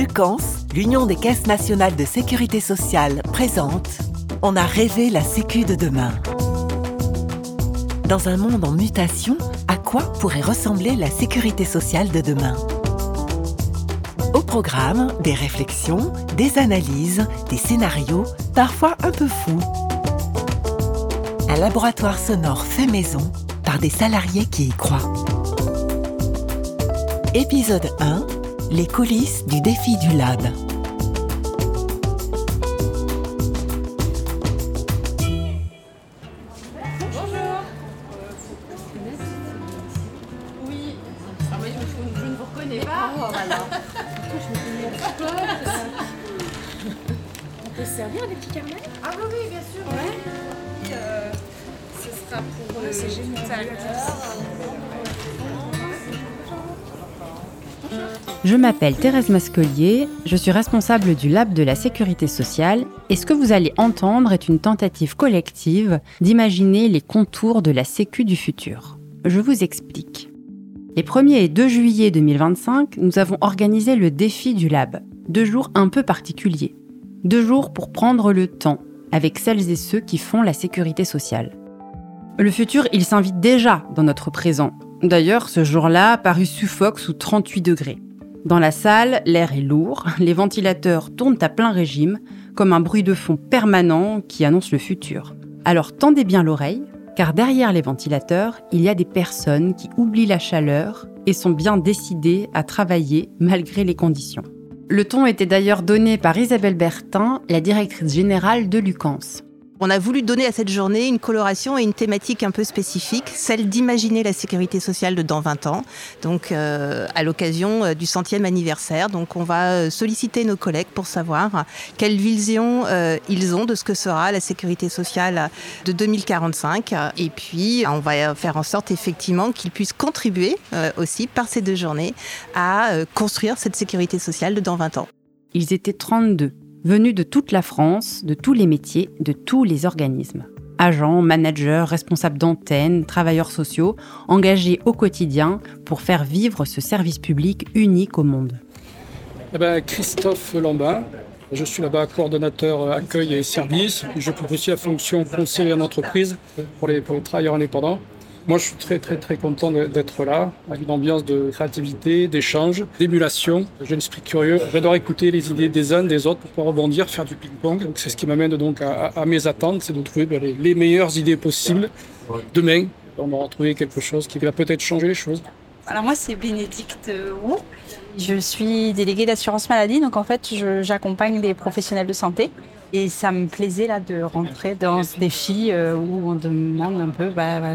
Lucans, l'Union des caisses nationales de sécurité sociale, présente « On a rêvé la Sécu de demain ». Dans un monde en mutation, à quoi pourrait ressembler la sécurité sociale de demain ? Au programme, des réflexions, des analyses, des scénarios, parfois un peu fous. Un laboratoire sonore fait maison par des salariés qui y croient. Épisode 1, les coulisses du défi du Lab. On peut se servir des petits carnets ? Ah oui, bien sûr. Ouais. Ce sera pour c'est génial. Je m'appelle Thérèse Masquelier, je suis responsable du Lab de la Sécurité sociale et ce que vous allez entendre est une tentative collective d'imaginer les contours de la Sécu du futur. Je vous explique. Les 1er et 2 juillet 2025, nous avons organisé le défi du Lab, 2 jours un peu particuliers. 2 jours pour prendre le temps avec celles et ceux qui font la sécurité sociale. Le futur, il s'invite déjà dans notre présent. D'ailleurs, ce jour-là, Paris suffoque sous 38 degrés. Dans la salle, l'air est lourd, les ventilateurs tournent à plein régime, comme un bruit de fond permanent qui annonce le futur. Alors tendez bien l'oreille, car derrière les ventilateurs, il y a des personnes qui oublient la chaleur et sont bien décidées à travailler malgré les conditions. Le ton était d'ailleurs donné par Isabelle Bertin, la directrice générale de Lucans. On a voulu donner à cette journée une coloration et une thématique un peu spécifique, celle d'imaginer la sécurité sociale de dans 20 ans, donc à l'occasion du 100e anniversaire. Donc on va solliciter nos collègues pour savoir quelle vision ils ont de ce que sera la sécurité sociale de 2045. Et puis on va faire en sorte effectivement qu'ils puissent contribuer aussi par ces 2 journées à construire cette sécurité sociale de dans 20 ans. Ils étaient 32. Venus de toute la France, de tous les métiers, de tous les organismes. Agents, managers, responsables d'antennes, travailleurs sociaux, engagés au quotidien pour faire vivre ce service public unique au monde. Christophe Lambin, je suis là-bas coordonnateur accueil et services. J'occupe aussi la fonction conseiller en entreprise pour les travailleurs indépendants. Moi, je suis très, très, très content d'être là, avec une ambiance de créativité, d'échange, d'émulation. J'ai l'esprit curieux. J'adore écouter les idées des uns, des autres pour pouvoir rebondir, faire du ping-pong. Donc, c'est ce qui m'amène donc à mes attentes, c'est de trouver les meilleures idées possibles. Demain, on va retrouver quelque chose qui va peut-être changer les choses. Alors moi, c'est Bénédicte Roux. Je suis déléguée d'assurance maladie, donc en fait, j'accompagne les professionnels de santé. Et ça me plaisait là de rentrer dans ce défi où on demande un peu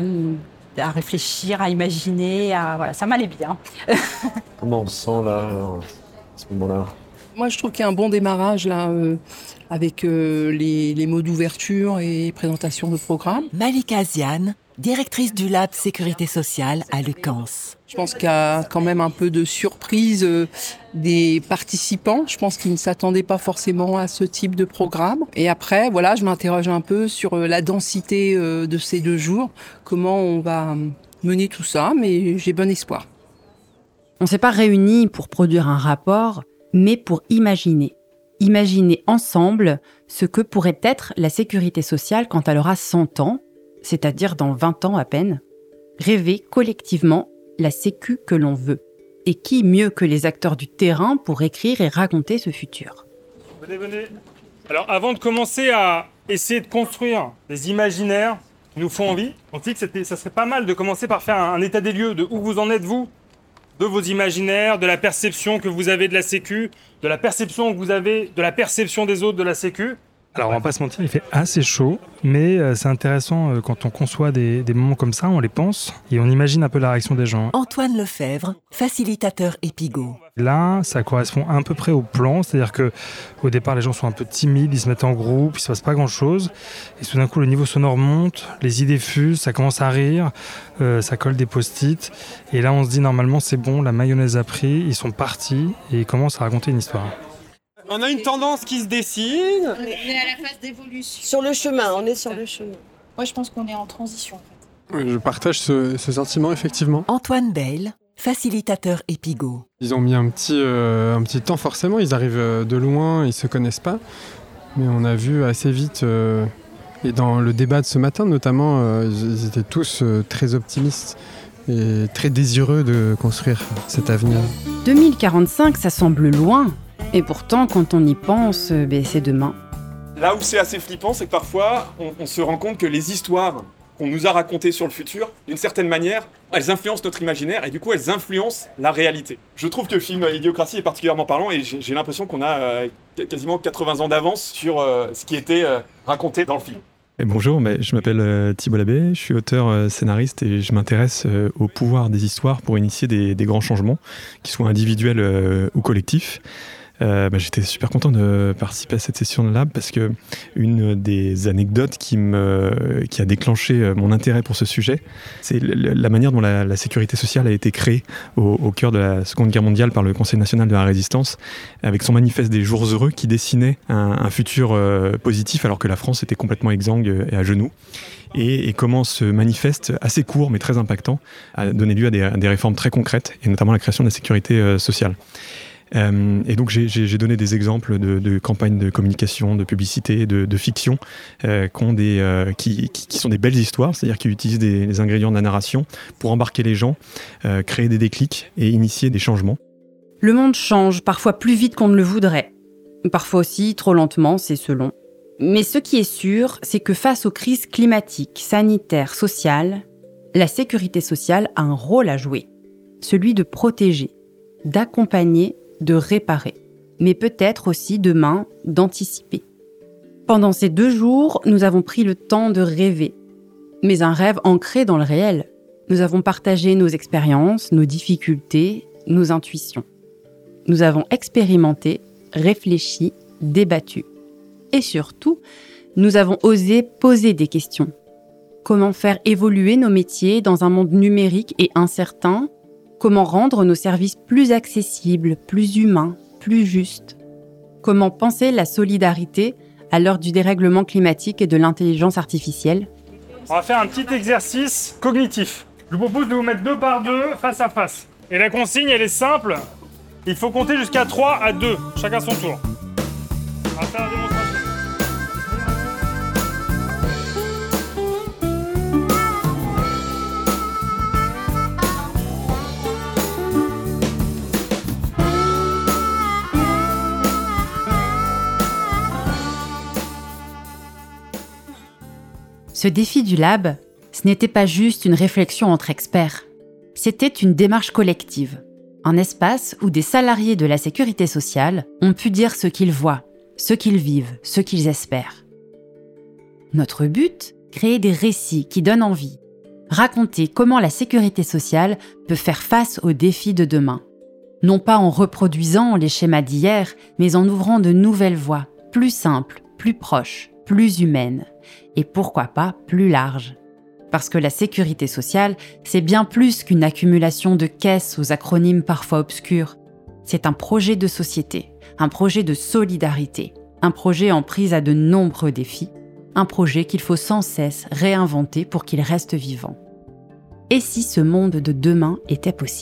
à réfléchir, à imaginer, ça m'allait bien. Comment on se sent là, à ce moment-là ? Moi, je trouve qu'il y a un bon démarrage là, avec les mots d'ouverture et présentation de programme. Malika Ziane, directrice du Lab Sécurité sociale à Lucans. Je pense qu'il y a quand même un peu de surprise des participants. Je pense qu'ils ne s'attendaient pas forcément à ce type de programme. Et après, je m'interroge un peu sur la densité de ces 2 jours. Comment on va mener tout ça, mais j'ai bon espoir. On ne s'est pas réunis pour produire un rapport, mais pour imaginer. Imaginer ensemble ce que pourrait être la sécurité sociale quand elle aura 100 ans, c'est-à-dire dans 20 ans à peine. Rêver collectivement la sécu que l'on veut. Et qui mieux que les acteurs du terrain pour écrire et raconter ce futur ? Venez. Alors avant de commencer à essayer de construire des imaginaires qui nous font envie, on se dit que ça serait pas mal de commencer par faire un état des lieux de où vous en êtes vous, de vos imaginaires, de la perception que vous avez de la sécu, de la perception que vous avez de la perception des autres de la sécu. Alors on va pas se mentir, il fait assez chaud, mais c'est intéressant quand on conçoit des moments comme ça, on les pense et on imagine un peu la réaction des gens. Antoine Lefebvre, facilitateur Epigo. Là, ça correspond à peu près au plan, c'est-à-dire qu'au départ les gens sont un peu timides, ils se mettent en groupe, il se passe pas grand-chose, et tout d'un coup le niveau sonore monte, les idées fusent, ça commence à rire, ça colle des post-it, et là on se dit normalement c'est bon, la mayonnaise a pris, ils sont partis et ils commencent à raconter une histoire. On a une tendance qui se dessine. On est à la phase d'évolution. Sur le chemin, on est sur le chemin. Moi, je pense qu'on est en transition, en fait. Je partage ce sentiment, effectivement. Antoine Bale, facilitateur Epigo. Ils ont mis un petit temps forcément, ils arrivent de loin, ils ne se connaissent pas. Mais on a vu assez vite, et dans le débat de ce matin notamment, ils étaient tous très optimistes et très désireux de construire cet avenir. 2045, ça semble loin. Et pourtant, quand on y pense, c'est demain. Là où c'est assez flippant, c'est que parfois, on se rend compte que les histoires qu'on nous a racontées sur le futur, d'une certaine manière, elles influencent notre imaginaire et du coup, elles influencent la réalité. Je trouve que le film Idiocratie est particulièrement parlant et j'ai l'impression qu'on a quasiment 80 ans d'avance sur ce qui était raconté dans le film. Et bonjour, je m'appelle Thibault Labbé, je suis auteur scénariste et je m'intéresse au pouvoir des histoires pour initier des grands changements, qu'ils soient individuels ou collectifs. J'étais super content de participer à cette session de Lab parce que une des anecdotes qui a déclenché mon intérêt pour ce sujet, c'est la manière dont la sécurité sociale a été créée au cœur de la Seconde Guerre mondiale par le Conseil national de la résistance, avec son manifeste des jours heureux qui dessinait un futur positif alors que la France était complètement exsangue et à genoux. Et comment ce manifeste, assez court mais très impactant, a donné lieu à des réformes très concrètes, et notamment la création de la sécurité sociale. Et donc j'ai donné des exemples de campagnes de communication, de publicité, de fiction qui sont des belles histoires, c'est-à-dire qui utilisent les ingrédients de la narration pour embarquer les gens, créer des déclics et initier des changements. Le monde change, parfois plus vite qu'on ne le voudrait. Parfois aussi trop lentement, c'est selon. Mais ce qui est sûr, c'est que face aux crises climatiques, sanitaires, sociales, la sécurité sociale a un rôle à jouer. Celui de protéger, d'accompagner, de réparer, mais peut-être aussi demain d'anticiper. Pendant ces 2 jours, nous avons pris le temps de rêver, mais un rêve ancré dans le réel. Nous avons partagé nos expériences, nos difficultés, nos intuitions. Nous avons expérimenté, réfléchi, débattu. Et surtout, nous avons osé poser des questions. Comment faire évoluer nos métiers dans un monde numérique et incertain ? Comment rendre nos services plus accessibles, plus humains, plus justes ? Comment penser la solidarité à l'heure du dérèglement climatique et de l'intelligence artificielle ? On va faire un petit exercice cognitif. Je vous propose de vous mettre 2 par 2 face à face. Et la consigne, elle est simple. Il faut compter jusqu'à 3 à 2, chacun son tour. On va faire la démonstration. Ce défi du Lab, ce n'était pas juste une réflexion entre experts. C'était une démarche collective. Un espace où des salariés de la sécurité sociale ont pu dire ce qu'ils voient, ce qu'ils vivent, ce qu'ils espèrent. Notre but, créer des récits qui donnent envie. Raconter comment la sécurité sociale peut faire face aux défis de demain. Non pas en reproduisant les schémas d'hier, mais en ouvrant de nouvelles voies, plus simples, plus proches, plus humaines. Et pourquoi pas plus larges. Parce que la sécurité sociale, c'est bien plus qu'une accumulation de caisses aux acronymes parfois obscurs. C'est un projet de société, un projet de solidarité, un projet en prise à de nombreux défis, un projet qu'il faut sans cesse réinventer pour qu'il reste vivant. Et si ce monde de demain était possible ?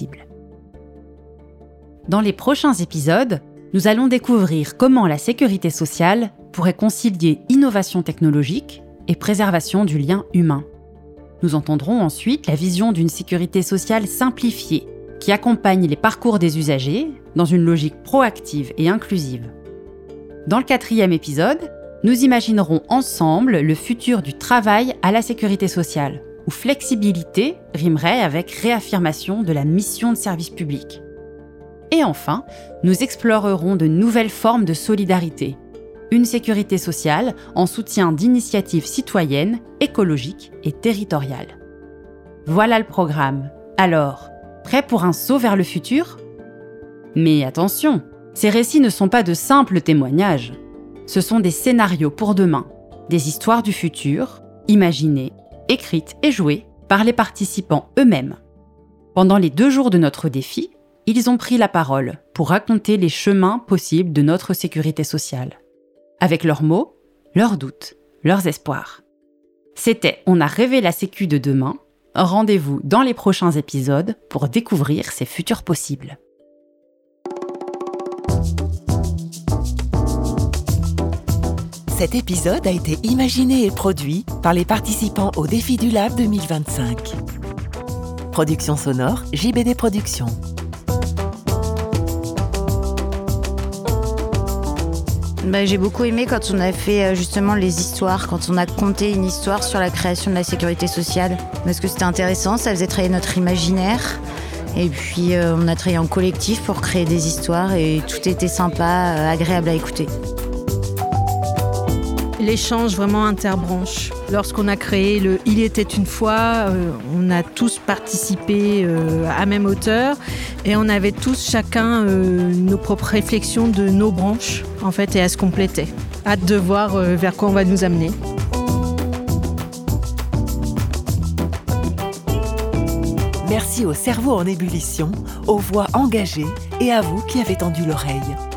Dans les prochains épisodes, nous allons découvrir comment la sécurité sociale pourrait concilier innovation technologique et préservation du lien humain. Nous entendrons ensuite la vision d'une sécurité sociale simplifiée qui accompagne les parcours des usagers dans une logique proactive et inclusive. Dans le 4e épisode, nous imaginerons ensemble le futur du travail à la sécurité sociale, où flexibilité rimerait avec réaffirmation de la mission de service public. Et enfin, nous explorerons de nouvelles formes de solidarité. Une sécurité sociale en soutien d'initiatives citoyennes, écologiques et territoriales. Voilà le programme. Alors, prêt pour un saut vers le futur ? Mais attention, ces récits ne sont pas de simples témoignages. Ce sont des scénarios pour demain, des histoires du futur, imaginées, écrites et jouées par les participants eux-mêmes. Pendant les 2 jours de notre défi, ils ont pris la parole pour raconter les chemins possibles de notre sécurité sociale. Avec leurs mots, leurs doutes, leurs espoirs. C'était « On a rêvé la sécu de demain », rendez-vous dans les prochains épisodes pour découvrir ces futurs possibles. Cet épisode a été imaginé et produit par les participants au Défi du Lab 2025. Production sonore, JBD Productions. J'ai beaucoup aimé quand on a fait justement les histoires, quand on a conté une histoire sur la création de la sécurité sociale. Parce que c'était intéressant, ça faisait travailler notre imaginaire. Et puis on a travaillé en collectif pour créer des histoires et tout était sympa, agréable à écouter. L'échange vraiment interbranche. Lorsqu'on a créé le « Il était une fois », on a tous participé à même hauteur et on avait tous chacun nos propres réflexions de nos branches en fait et elles se complétaient. Hâte de voir vers quoi on va nous amener. Merci au cerveau en ébullition, aux voix engagées et à vous qui avez tendu l'oreille.